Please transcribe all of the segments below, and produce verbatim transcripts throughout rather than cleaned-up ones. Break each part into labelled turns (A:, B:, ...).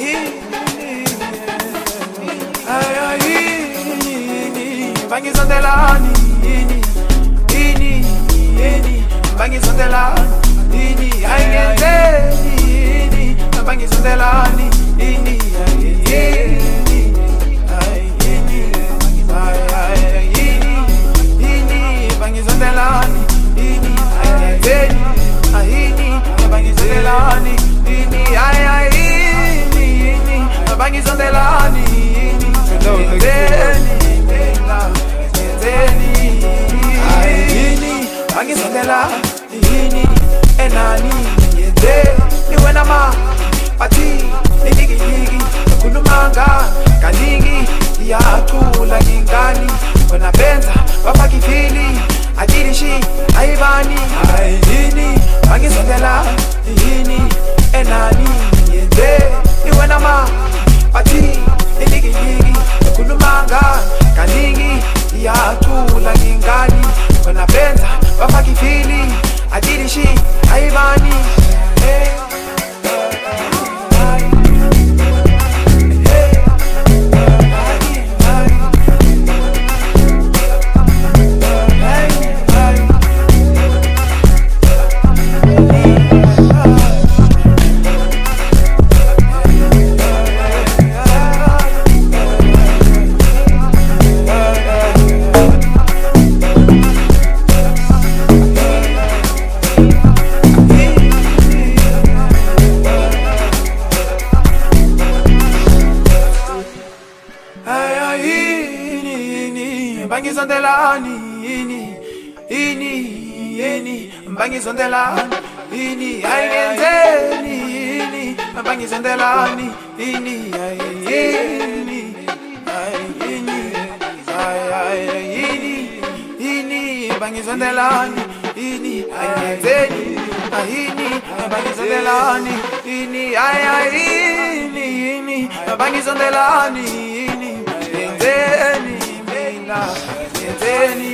A: Bangizondelani, ini, ini, ini, bangizondelani, ini, ayendeni, ini, bangizondelani, ini, ayendeni, ayendeni, ayendeni, ini, bangizondelani, ini, ayendeni, ayini, bangizondelani, ini, ayendeni, ini, bangizondelani, ini, ayendeni. Bangizondela ini enani yende niwena ma pati nigi nigi kulumanga kaningi yakula ngingani wena benza bafaki fili ajirishi aibani ayini bangizondela ini enani yende niwena ma pati nigi nigi kulumanga kaningi yakula ngingani wena benza bafaki fili ajirishi aibani hey. Bangizondelani, ini, ini, ini, bangizondelani, ini, ayendeni, ini, bangizondelani, ini, ayendeni, ayendeni, ayendeni, ini, bangizondelani, ini, ayendeni, ayini, bangizondelani, ini, ayendeni, ini, bangizondelani, ini, ayendeni. Yenteni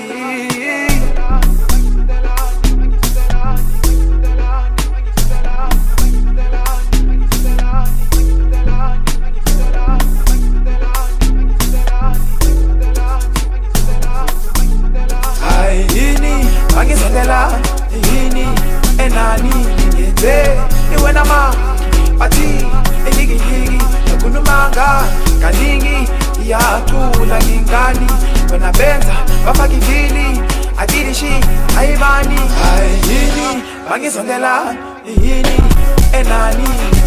A: ayini bangizondela yini enani ngeze niwena ma pati enigi nigi kulumanga kaningi yakula ngingani wena benza bafaki fili ajirishi aibani ayini bangizondela yini enani